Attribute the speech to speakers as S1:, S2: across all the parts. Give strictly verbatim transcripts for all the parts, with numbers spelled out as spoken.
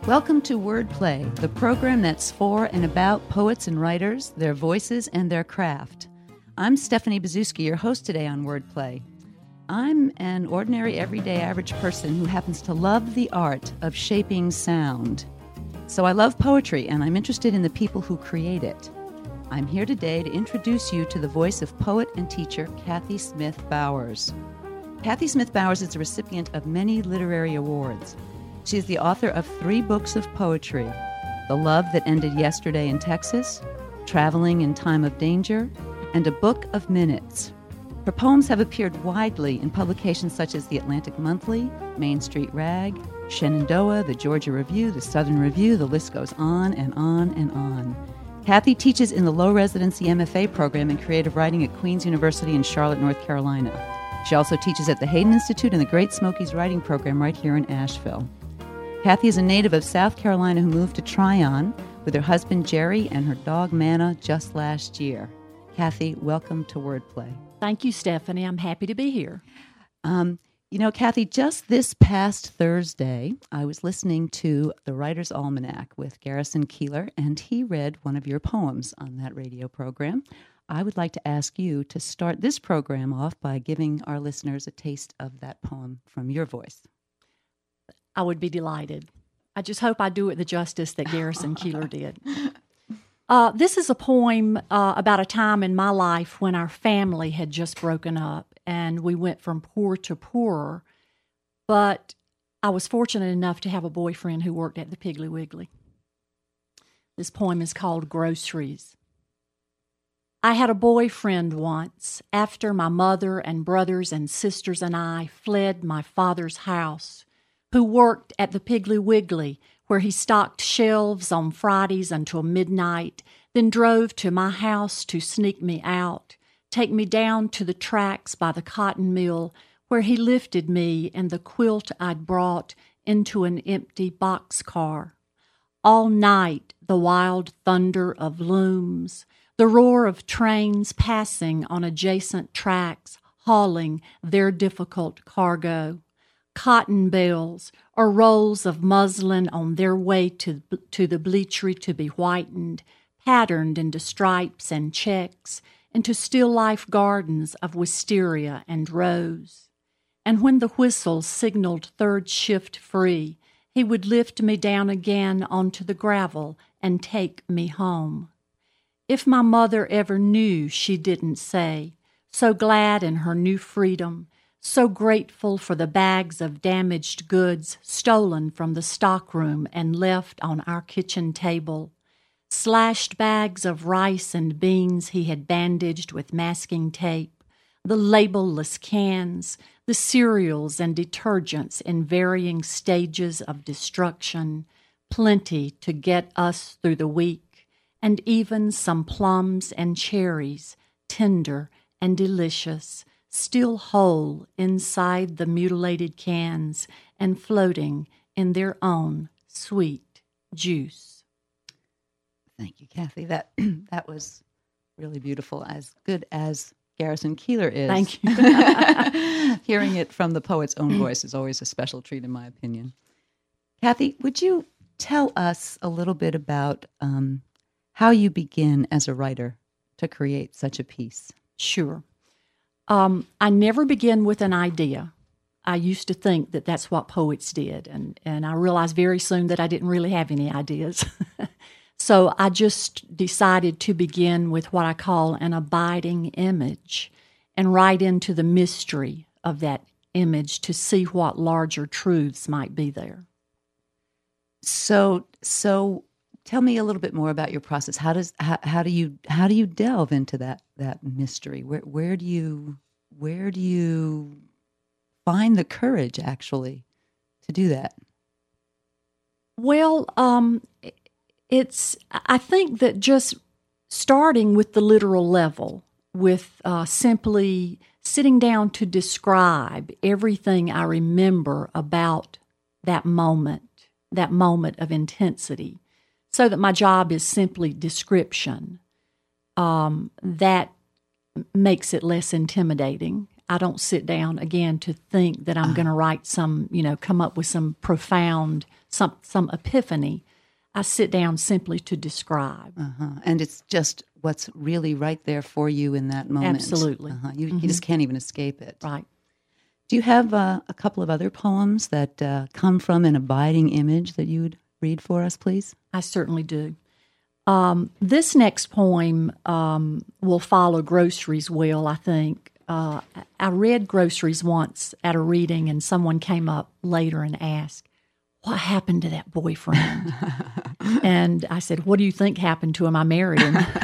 S1: Welcome to Wordplay, the program that's for and about poets and writers, their voices, and their craft. I'm Stephanie Bazuski, your host today on Wordplay. I'm an ordinary, everyday, average person who happens to love the art of shaping sound. So I love poetry, and I'm interested in the people who create it. I'm here today to introduce you to the voice of poet and teacher Kathy Smith Bowers. Kathy Smith Bowers is the recipient of many literary awards. She is the author of three books of poetry: The Love That Ended Yesterday in Texas, Traveling in Time of Danger, and A Book of Minutes. Her poems have appeared widely in publications such as The Atlantic Monthly, Main Street Rag, Shenandoah, The Georgia Review, The Southern Review. The list goes on and on and on. Kathy teaches in the Low Residency M F A program in creative writing at Queen's University in Charlotte, North Carolina. She also teaches at the Hayden Institute and the Great Smokies Writing Program right here in Asheville. Kathy is a native of South Carolina who moved to Tryon with her husband Jerry and her dog Manna just last year. Kathy, welcome to Wordplay.
S2: Thank you, Stephanie. I'm happy to be here.
S1: Um, you know, Kathy, just this past Thursday, I was listening to the Writer's Almanac with Garrison Keillor, and he read one of your poems on that radio program. I would like to ask you to start this program off by giving our listeners a taste of that poem from your voice.
S2: I would be delighted. I just hope I do it the justice that Garrison Keillor did. Uh, this is a poem uh, about a time in my life when our family had just broken up and we went from poor to poorer, but I was fortunate enough to have a boyfriend who worked at the Piggly Wiggly. This poem is called Groceries. I had a boyfriend once after my mother and brothers and sisters and I fled my father's house, who worked at the Piggly Wiggly, where he stocked shelves on Fridays until midnight, then drove to my house to sneak me out, take me down to the tracks by the cotton mill, where he lifted me and the quilt I'd brought into an empty boxcar. All night the wild thunder of looms, the roar of trains passing on adjacent tracks, hauling their difficult cargo. Cotton bales or rolls of muslin on their way to, to the bleachery to be whitened, patterned into stripes and checks, into still life gardens of wisteria and rose. And when the whistle signaled third shift free, he would lift me down again onto the gravel and take me home. If my mother ever knew, she didn't say, so glad in her new freedom, so grateful for the bags of damaged goods stolen from the stockroom and left on our kitchen table, slashed bags of rice and beans he had bandaged with masking tape, the labelless cans, the cereals and detergents in varying stages of destruction, plenty to get us through the week, and even some plums and cherries, tender and delicious, still whole inside the mutilated cans and floating in their own sweet juice.
S1: Thank you, Kathy. That that was really beautiful, as good as Garrison Keillor is.
S2: Thank you.
S1: Hearing it from the poet's own voice is always a special treat, in my opinion. Kathy, would you tell us a little bit about um, how you begin as a writer to create such a piece?
S2: Sure. Um, I never begin with an idea. I used to think that that's what poets did, and, and I realized very soon that I didn't really have any ideas. So I just decided to begin with what I call an abiding image and write into the mystery of that image to see what larger truths might be there.
S1: So, so tell me a little bit more about your process. How does how, how do you how do you delve into that that mystery? Where where do you where do you find the courage actually to do that?
S2: Well, um, it's I think that just starting with the literal level, with uh, simply sitting down to describe everything I remember about that moment, that moment of intensity, so that my job is simply description. Um, that makes it less intimidating. I don't sit down again to think that I'm uh-huh. going to write some, you know, come up with some profound, some some epiphany. I sit down simply to describe.
S1: Uh-huh. And it's just what's really right there for you in that moment.
S2: Absolutely.
S1: Uh-huh. You,
S2: mm-hmm.
S1: you just can't even escape it.
S2: Right.
S1: Do you have uh, a couple of other poems that uh, come from an abiding image that you would read for us, please?
S2: I certainly do. Um, this next poem um, will follow Groceries well, I think. Uh, I read Groceries once at a reading, and someone came up later and asked, "What happened to that boyfriend?" And I said, "What do you think happened to him? I married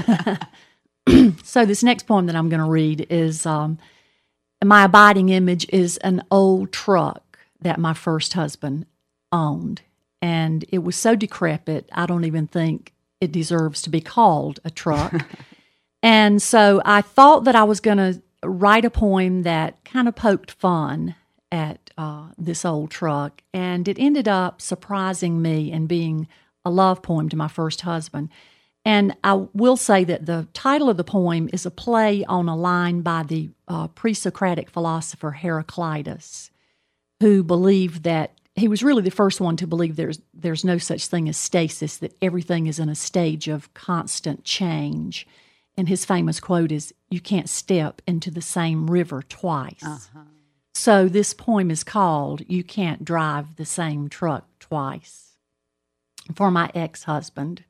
S2: him." So this next poem that I'm going to read is, um, my abiding image is an old truck that my first husband owned. And it was so decrepit, I don't even think it deserves to be called a truck. And so I thought that I was going to write a poem that kind of poked fun at uh, this old truck. And it ended up surprising me and being a love poem to my first husband. And I will say that the title of the poem is a play on a line by the uh, pre-Socratic philosopher Heraclitus, who believed that he was really the first one to believe there's there's no such thing as stasis, that everything is in a stage of constant change. And his famous quote is, "You can't step into the same river twice." Uh-huh. So this poem is called, "You Can't Drive the Same Truck Twice." For my ex-husband.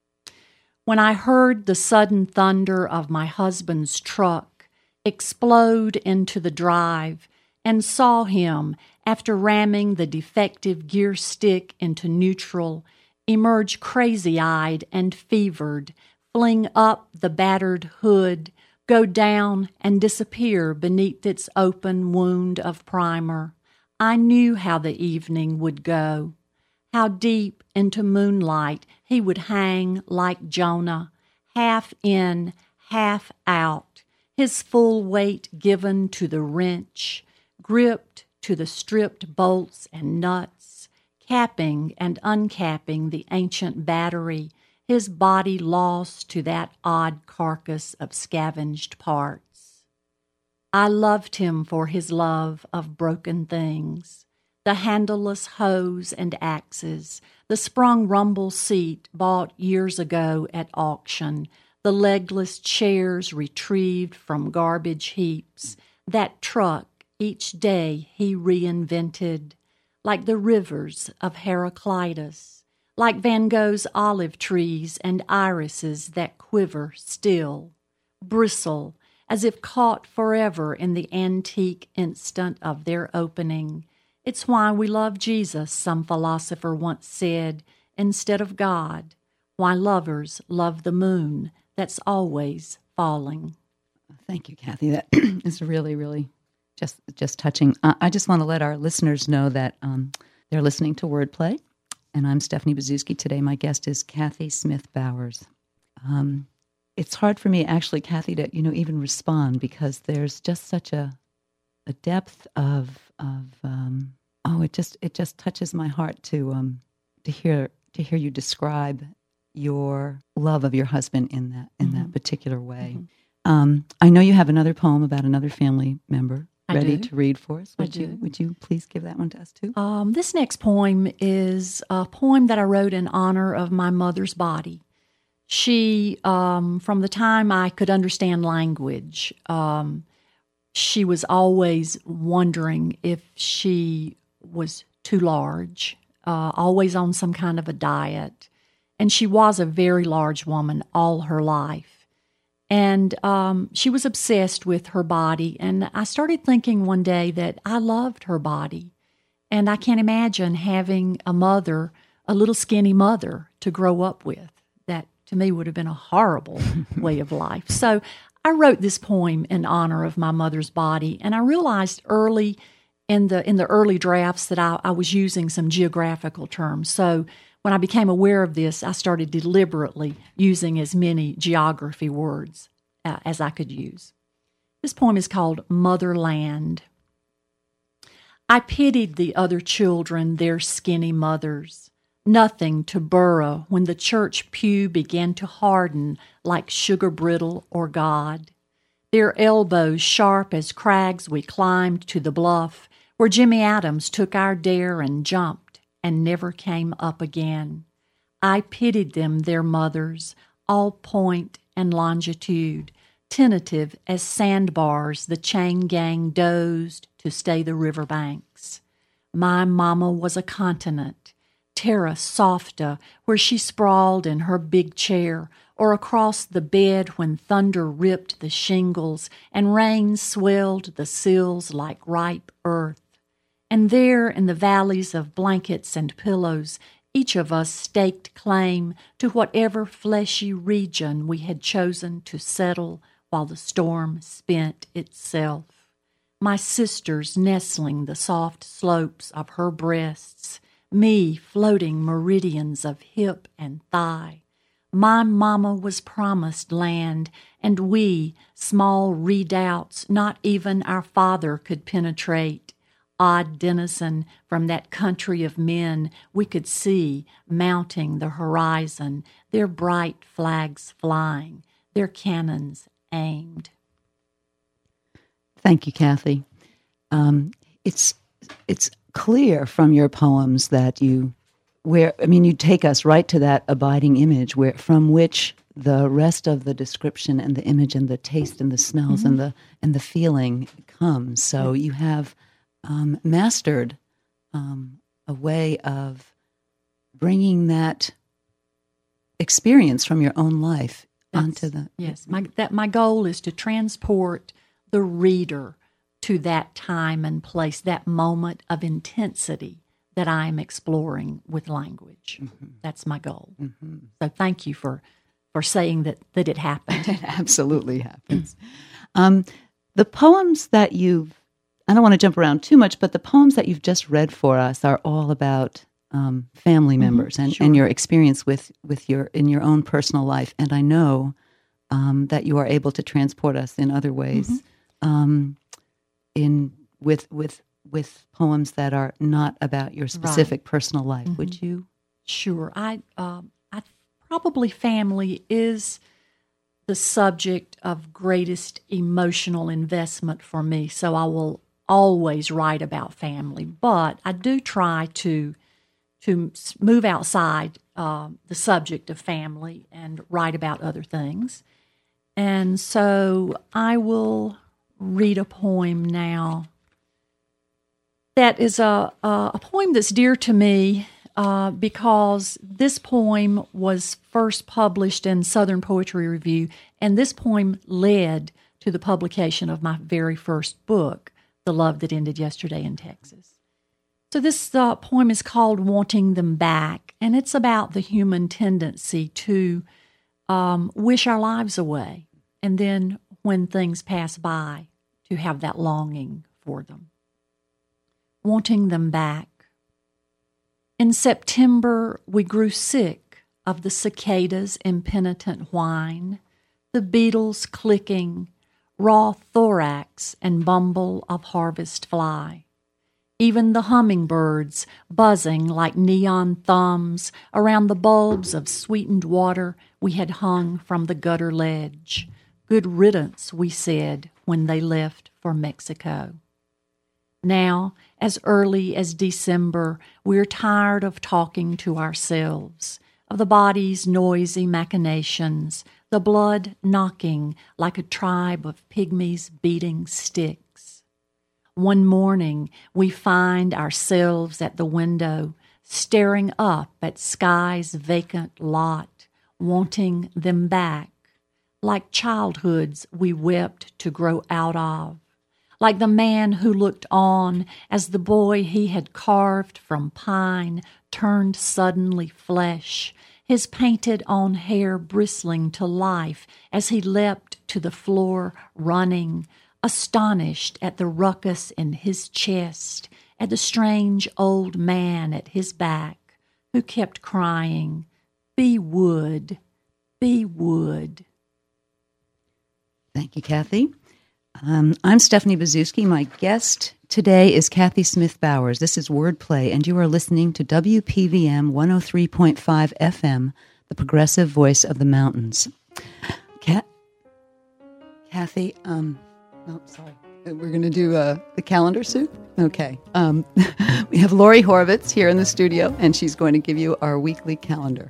S2: When I heard the sudden thunder of my husband's truck explode into the drive and saw him, after ramming the defective gear stick into neutral, emerge crazy-eyed and fevered, fling up the battered hood, go down and disappear beneath its open wound of primer, I knew how the evening would go. How deep into moonlight he would hang like Jonah, half in, half out, his full weight given to the wrench, gripped to the stripped bolts and nuts, capping and uncapping the ancient battery, his body lost to that odd carcass of scavenged parts. I loved him for his love of broken things, the handleless hoes and axes, the sprung rumble seat bought years ago at auction, the legless chairs retrieved from garbage heaps, that truck each day he reinvented, like the rivers of Heraclitus, like Van Gogh's olive trees and irises that quiver still, bristle, as if caught forever in the antique instant of their opening. It's why we love Jesus, some philosopher once said, instead of God. Why lovers love the moon that's always falling.
S1: Thank you, Kathy. That is really, really just just touching. Uh, I just want to let our listeners know that um, they're listening to Wordplay, and I'm Stephanie Bazuski. Today my guest is Kathy Smith Bowers. Um, it's hard for me, actually, Kathy, to you know even respond because there's just such a a depth of of um, oh, it just it just touches my heart to um, to hear to hear you describe your love of your husband in that in mm-hmm. that particular way. Mm-hmm. Um, I know you have another poem about another family member
S2: I
S1: ready
S2: do.
S1: to read for us. Would
S2: I
S1: you
S2: do.
S1: Would you please give that one to us too?
S2: Um, this next poem is a poem that I wrote in honor of my mother's body. She, um, from the time I could understand language, um, she was always wondering if she was too large, uh, always on some kind of a diet. And she was a very large woman all her life. And um, she was obsessed with her body. And I started thinking one day that I loved her body. And I can't imagine having a mother, a little skinny mother, to grow up with. That, to me, would have been a horrible way of life. So I wrote this poem in honor of my mother's body. And I realized early in the in the early drafts that I, I was using some geographical terms. So when I became aware of this, I started deliberately using as many geography words uh, as I could use. This poem is called Motherland. I pitied the other children, their skinny mothers. Nothing to burrow when the church pew began to harden like sugar brittle or God. Their elbows sharp as crags we climbed to the bluff where Jimmy Adams took our dare and jumped and never came up again. I pitied them, their mothers, all point and longitude, tentative as sandbars the chain gang dozed to stay the riverbanks. My mama was a continent, terra softa, where she sprawled in her big chair, or across the bed when thunder ripped the shingles and rain swelled the sills like ripe earth. And there in the valleys of blankets and pillows, each of us staked claim to whatever fleshy region we had chosen to settle while the storm spent itself. My sisters nestling the soft slopes of her breasts, me floating meridians of hip and thigh. My mama was promised land, and we, small redoubts not even our father could penetrate, odd denizen from that country of men we could see mounting the horizon, their bright flags flying, their cannons aimed.
S1: Thank you, Kathy. Um, it's it's clear from your poems that you, where I mean, you take us right to that abiding image, where from which the rest of the description and the image and the taste and the smells mm-hmm. and the and the feeling comes. So you have um, mastered um, a way of bringing that experience from your own life That's, onto the
S2: yes. My that my goal is to transport the reader to that time and place, that moment of intensity that I am exploring with language. Mm-hmm. That's my goal. Mm-hmm. So thank you for, for saying that, that it happened.
S1: It absolutely happens. um, the poems that you've, I don't want to jump around too much, but the poems that you've just read for us are all about um, family members mm-hmm. and,
S2: sure.
S1: and your experience with, with your in your own personal life. And I know um, that you are able to transport us in other ways. Mm-hmm. Um, in with with with poems that are not about your specific
S2: right.
S1: personal life.
S2: Mm-hmm.
S1: Would you?
S2: Sure. I um, I probably family is the subject of greatest emotional investment for me. So I will always write about family, but I do try to to move outside uh, the subject of family and write about other things. And so I will read a poem now that is a, a, a poem that's dear to me uh, because this poem was first published in Southern Poetry Review, and this poem led to the publication of my very first book, The Love That Ended Yesterday in Texas. So this uh, poem is called Wanting Them Back, and it's about the human tendency to um, wish our lives away, and then when things pass by, to have that longing for them. Wanting them back. In September, we grew sick of the cicada's impenitent whine, the beetles clicking, raw thorax and bumble of harvest fly. Even the hummingbirds buzzing like neon thumbs around the bulbs of sweetened water we had hung from the gutter ledge. Good riddance, we said, when they left for Mexico. Now, as early as December, we're tired of talking to ourselves, of the body's noisy machinations, the blood knocking like a tribe of pygmies beating sticks. One morning, we find ourselves at the window, staring up at sky's vacant lot, wanting them back, like childhoods we wept to grow out of, like the man who looked on as the boy he had carved from pine turned suddenly flesh, his painted-on hair bristling to life as he leapt to the floor running, astonished at the ruckus in his chest, at the strange old man at his back who kept crying, "Be wood, be wood."
S1: Thank you, Kathy. Um, I'm Stephanie Bazuski. My guest today is Kathy Smith Bowers. This is Wordplay, and you are listening to W P V M one oh three point five F M, the progressive voice of the mountains. Kat- Kathy, um, oh, sorry. We're going to do uh, the calendar soup? Okay. Um, we have Lori Horvitz here in the studio, and she's going to give you our weekly calendar.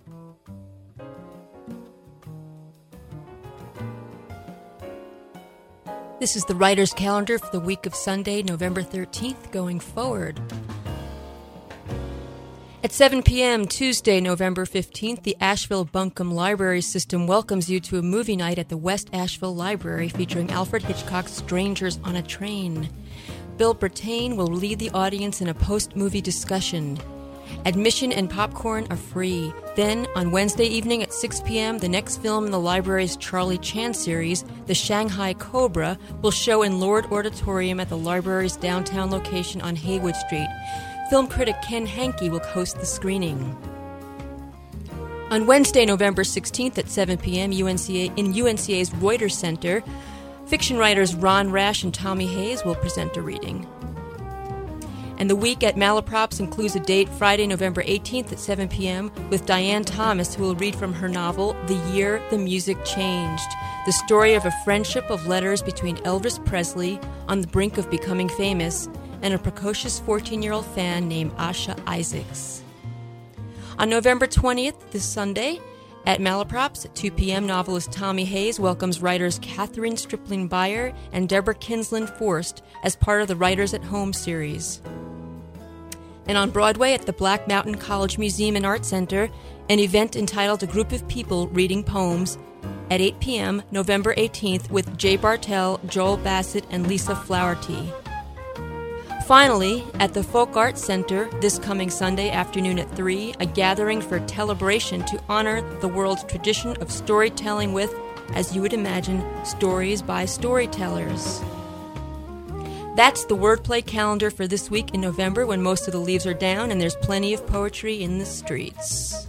S3: This is the writer's calendar for the week of Sunday, November thirteenth, going forward. At seven p.m. Tuesday, November fifteenth, the Asheville Buncombe Library System welcomes you to a movie night at the West Asheville Library featuring Alfred Hitchcock's Strangers on a Train. Bill Brattain will lead the audience in a post-movie discussion. Admission and popcorn are free. Then, on Wednesday evening at six p.m., the next film in the library's Charlie Chan series, The Shanghai Cobra, will show in Lord Auditorium at the library's downtown location on Haywood Street. Film critic Ken Hankey will host the screening. On Wednesday, November sixteenth at seven p.m. U N C A, in U N C A's Reuters Center, fiction writers Ron Rash and Tommy Hayes will present a reading. And the week at Malaprops includes a date Friday, November eighteenth at seven p.m. with Diane Thomas, who will read from her novel, The Year the Music Changed, the story of a friendship of letters between Elvis Presley, on the brink of becoming famous, and a precocious fourteen-year-old fan named Asha Isaacs. On November twentieth, this Sunday, at Malaprops at two p.m., novelist Tommy Hayes welcomes writers Catherine Stripling Beyer and Deborah Kinsland Forst as part of the Writers at Home series. And on Broadway at the Black Mountain College Museum and Art Center, an event entitled A Group of People Reading Poems at eight p.m., November eighteenth, with Jay Bartell, Joel Bassett, and Lisa Flowerty. Finally, at the Folk Arts Center this coming Sunday afternoon at three, a gathering for Telebration to honor the world's tradition of storytelling with, as you would imagine, stories by storytellers. That's the wordplay calendar for this week in November, when most of the leaves are down and there's plenty of poetry in the streets.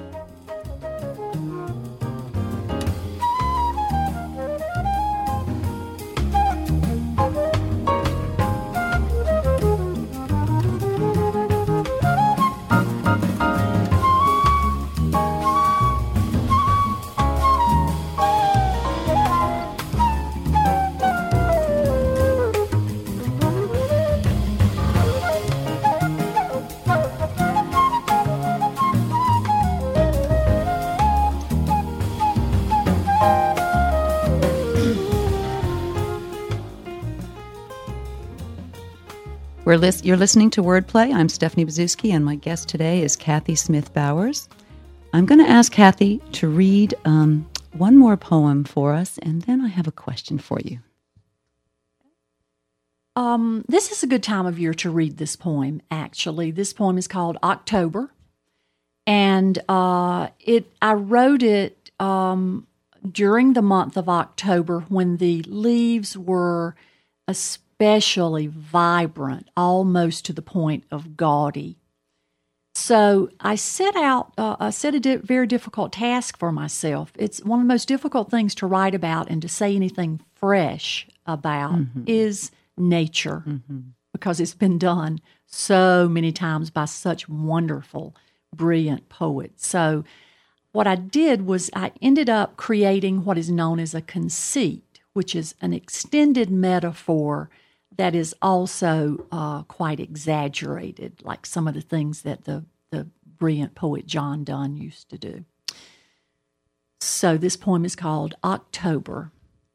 S1: We're lis- you're listening to Wordplay. I'm Stephanie Bazuski, and my guest today is Kathy Smith Bowers. I'm going to ask Kathy to read um, one more poem for us, and then I have a question for you.
S2: Um, this is a good time of year to read this poem, actually. This poem is called October, and uh, it. I wrote it um, during the month of October when the leaves were especially especially vibrant, almost to the point of gaudy. So I set out, uh, I set a di- very difficult task for myself. It's one of the most difficult things to write about and to say anything fresh about mm-hmm. is nature, mm-hmm. because it's been done so many times by such wonderful, brilliant poets. So what I did was I ended up creating what is known as a conceit, which is an extended metaphor that is also uh, quite exaggerated, like some of the things that the, the brilliant poet John Donne used to do. So this poem is called October.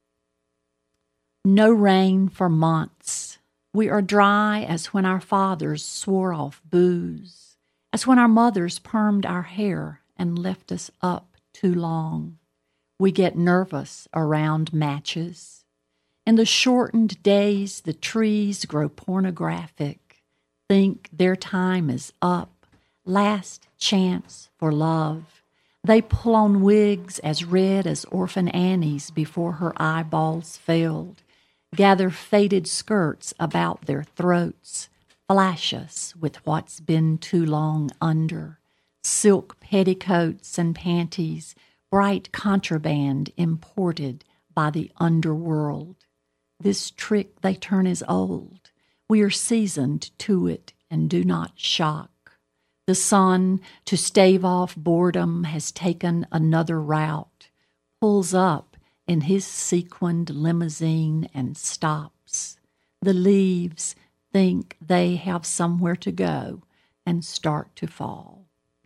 S2: No rain for months. We are dry as when our fathers swore off booze, as when our mothers permed our hair and left us up too long. We get nervous around matches. In the shortened days, the trees grow pornographic, think their time is up, last chance for love. They pull on wigs as red as Orphan Annie's before her eyeballs failed, gather faded skirts about their throats, flash us with what's been too long under, silk petticoats and panties, bright contraband imported by the underworld. This trick they turn as old. We are seasoned to it and do not shock. The sun, to stave off boredom, has taken another route, pulls up in his sequined limousine and stops. The leaves think they have somewhere to go and start to fall.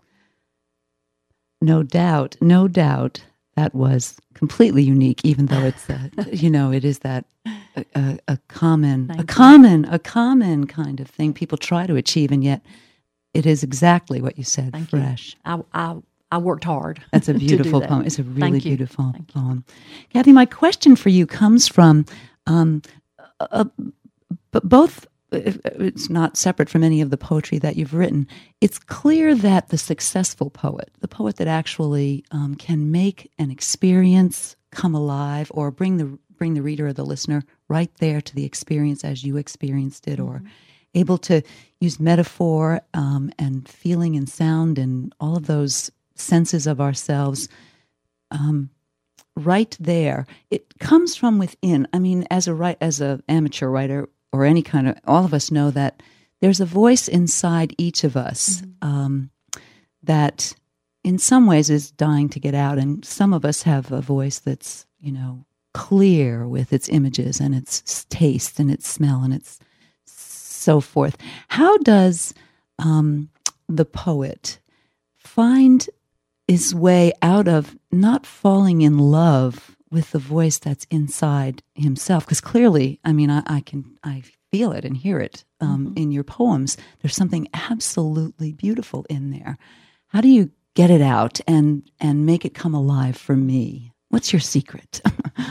S1: No doubt, no doubt that was completely unique, even though it's, a, you know, it is that a, a, a common,
S2: Thank
S1: a
S2: you.
S1: common, a common kind of thing people try to achieve, and yet it is exactly what you said,
S2: Thank
S1: fresh.
S2: you. I, I, I worked hard.
S1: That's a
S2: to do
S1: beautiful
S2: that.
S1: poem. It's a really
S2: Thank you.
S1: beautiful
S2: Thank you.
S1: poem. Kathy, my question for you comes from um, uh, but both, it's not separate from any of the poetry that you've written. It's clear that the successful poet, the poet that actually um, can make an experience come alive or bring the bring the reader or the listener right there to the experience as you experienced it, or
S2: Mm-hmm.
S1: able to use metaphor um, and feeling and sound and all of those senses of ourselves um, right there. It comes from within. I mean, as a write, as an amateur writer or any kind of, all of us know that there's a voice inside each of us
S2: Mm-hmm.
S1: um, that in some ways is dying to get out. And some of us have a voice that's, you know, clear with its images and its taste and its smell and its so forth. How does um, the poet find his way out of not falling in love with the voice that's inside himself? Because clearly, I mean, I, I can, I feel it and hear it um,
S2: Mm-hmm.
S1: in your poems. There's something absolutely beautiful in there. How do you get it out and and make it come alive for me? What's your secret?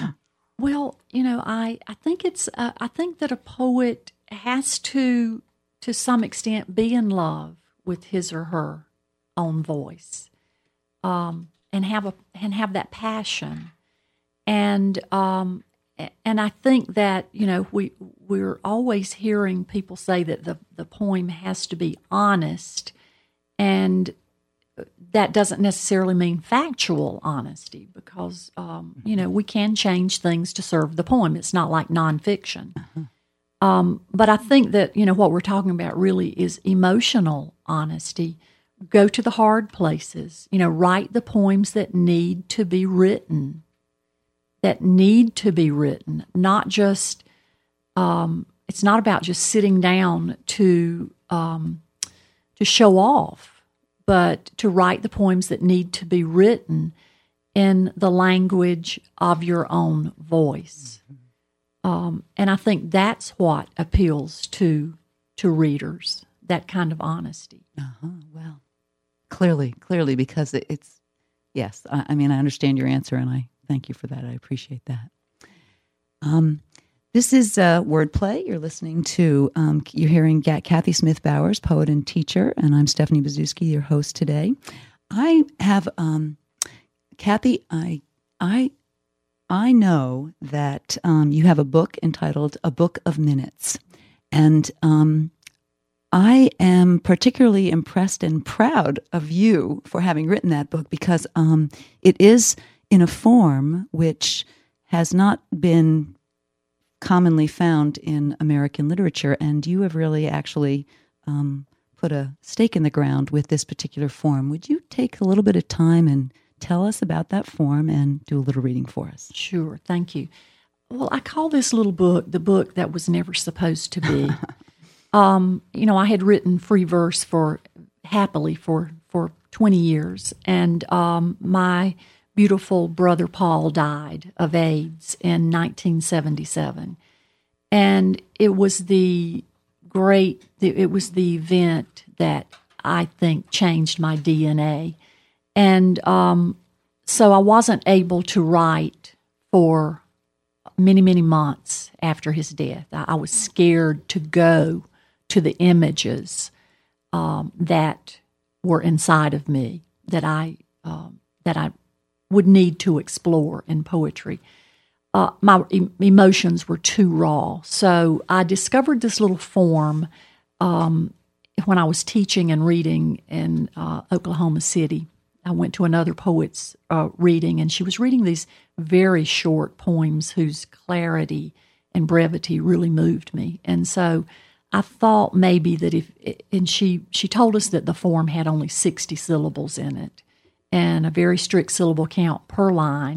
S2: Well, you know, I, I think it's uh, I think that a poet has to, to some extent, be in love with his or her own voice, um, and have a and have that passion, and um, and I think that, you know, we we're always hearing people say that the the poem has to be honest, and that doesn't necessarily mean factual honesty, because, um, you know, we can change things to serve the poem. It's not like nonfiction.
S1: Uh-huh.
S2: Um, but I think that, you know, what we're talking about really is emotional honesty. Go to the hard places, you know, write the poems that need to be written, that need to be written, not just, um, it's not about just sitting down to, um, to show off, but to write the poems that need to be written in the language of your own voice. Um, and I think that's what appeals to to readers, that kind of honesty.
S1: Uh-huh. Well, clearly, clearly, because it, it's, yes, I, I mean, I understand your answer, and I thank you for that. I appreciate that. Um, this is uh, Wordplay. You're listening to, um, you're hearing Kathy Smith Bowers, poet and teacher, and I'm Stephanie Bazuski, your host today. I have, um, Kathy, I, I, I know that um, you have a book entitled A Book of Minutes, and um, I am particularly impressed and proud of you for having written that book, because um, it is in a form which has not been commonly found in American literature, and you have really actually um, put a stake in the ground with this particular form. Would you take a little bit of time and tell us about that form and do a little reading for us?
S2: Sure, thank you. Well, I call this little book the book that was never supposed to be. um, you know, I had written free verse for happily for for twenty years, and um, my beautiful brother Paul died of AIDS in nineteen seventy-seven, and it was the great. It was the event that I think changed my D N A. And um, so I wasn't able to write for many, many months after his death. I, I was scared to go to the images um, that were inside of me that I um, that I would need to explore in poetry. Uh, my e- emotions were too raw. So I discovered this little form um, when I was teaching and reading in uh, Oklahoma City. I went to another poet's uh, reading, and she was reading these very short poems whose clarity and brevity really moved me. And so I thought maybe that if, and she, she told us that the form had only sixty syllables in it and a very strict syllable count per line.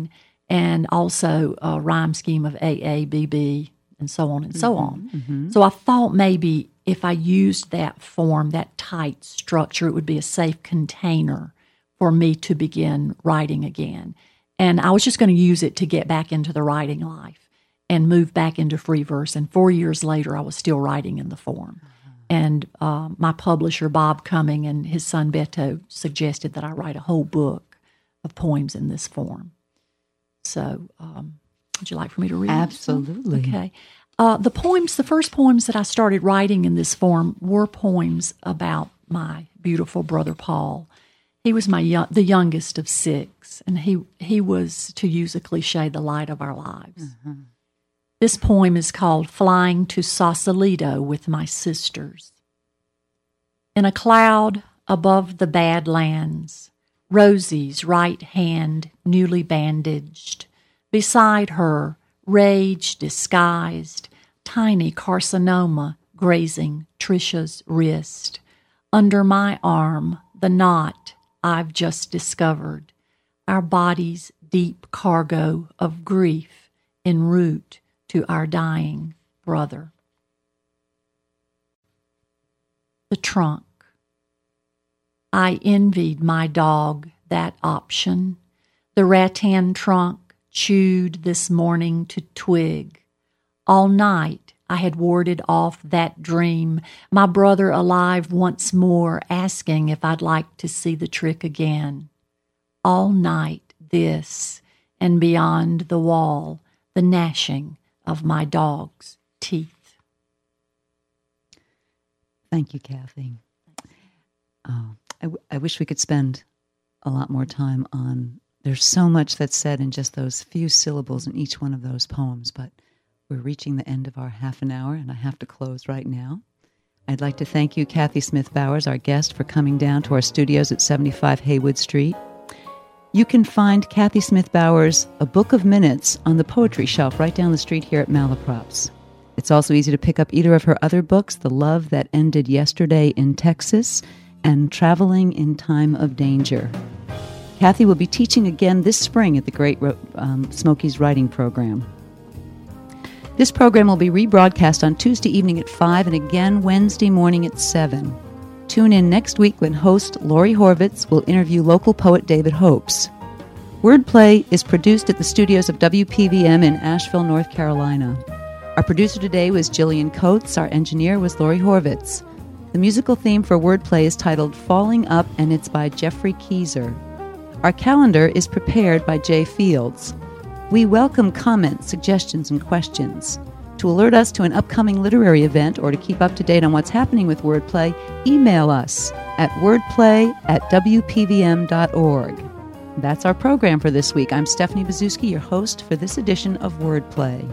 S2: and also a rhyme scheme of A A, B B, and so on and so on.
S1: Mm-hmm.
S2: So I thought maybe if I used that form, that tight structure, it would be a safe container for me to begin writing again. And I was just going to use it to get back into the writing life and move back into free verse. And four years later, I was still writing in the form. Mm-hmm. And uh, my publisher, Bob Cumming, and his son Beto suggested that I write a whole book of poems in this form. So um, would you like for me to read?
S1: Absolutely.
S2: Some? Okay. Uh, the poems, the first poems that I started writing in this form were poems about my beautiful brother Paul. He was my young, the youngest of six, and he, he was, to use a cliche, the light of our lives. Mm-hmm. This poem is called Flying to Sausalito with My Sisters. In a cloud above the Badlands, Rosie's right hand newly bandaged, beside her, rage disguised, tiny carcinoma grazing Trisha's wrist. Under my arm, the knot I've just discovered, our body's deep cargo of grief en route to our dying brother. The trunk. I envied my dog that option, the rattan trunk chewed this morning to twig. All night I had warded off that dream, my brother alive once more, asking if I'd like to see the trick again. All night this, and beyond the wall, the gnashing of my dog's teeth.
S1: Thank you, Kathy. Oh, I, w- I wish we could spend a lot more time on, there's so much that's said in just those few syllables in each one of those poems, but we're reaching the end of our half an hour, and I have to close right now. I'd like to thank you, Kathy Smith Bowers, our guest, for coming down to our studios at seventy-five Haywood Street. You can find Kathy Smith Bowers' A Book of Minutes on the poetry shelf right down the street here at Malaprops. It's also easy to pick up either of her other books, The Love That Ended Yesterday in Texas and Traveling in Time of Danger. Kathy will be teaching again this spring at the Great um, Smokies Writing Program. This program will be rebroadcast on Tuesday evening at five and again Wednesday morning at seven. Tune in next week when host Lori Horvitz will interview local poet David Hopes. Wordplay is produced at the studios of W P V M in Asheville, North Carolina. Our producer today was Jillian Coates. Our engineer was Lori Horvitz. The musical theme for Wordplay is titled Falling Up, and it's by Jeffrey Keyser. Our calendar is prepared by Jay Fields. We welcome comments, suggestions, and questions. To alert us to an upcoming literary event or to keep up to date on what's happening with Wordplay, email us at wordplay at w p v m dot org. That's our program for this week. I'm Stephanie Bazuski, your host for this edition of Wordplay.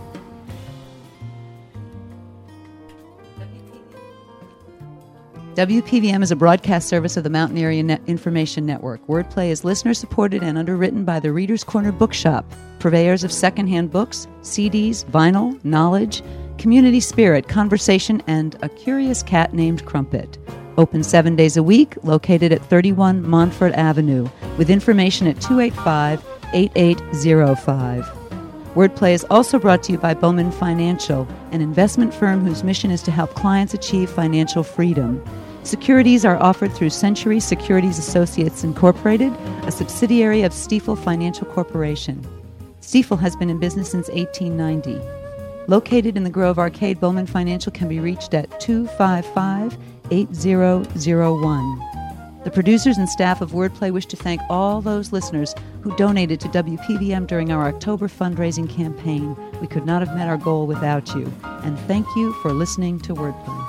S1: W P V M is a broadcast service of the Mountain Area Net Information Network. Wordplay is listener-supported and underwritten by the Reader's Corner Bookshop, purveyors of secondhand books, C Ds, vinyl, knowledge, community spirit, conversation, and a curious cat named Crumpet. Open seven days a week, located at thirty-one Montfort Avenue, with information at two eight five, eight eight zero five. Wordplay is also brought to you by Bowman Financial, an investment firm whose mission is to help clients achieve financial freedom. Securities are offered through Century Securities Associates Incorporated, a subsidiary of Stifel Financial Corporation. Stifel has been in business since eighteen ninety. Located in the Grove Arcade, Bowman Financial can be reached at two five five, eight zero zero one. The producers and staff of Wordplay wish to thank all those listeners who donated to W P V M during our October fundraising campaign. We could not have met our goal without you. And thank you for listening to Wordplay.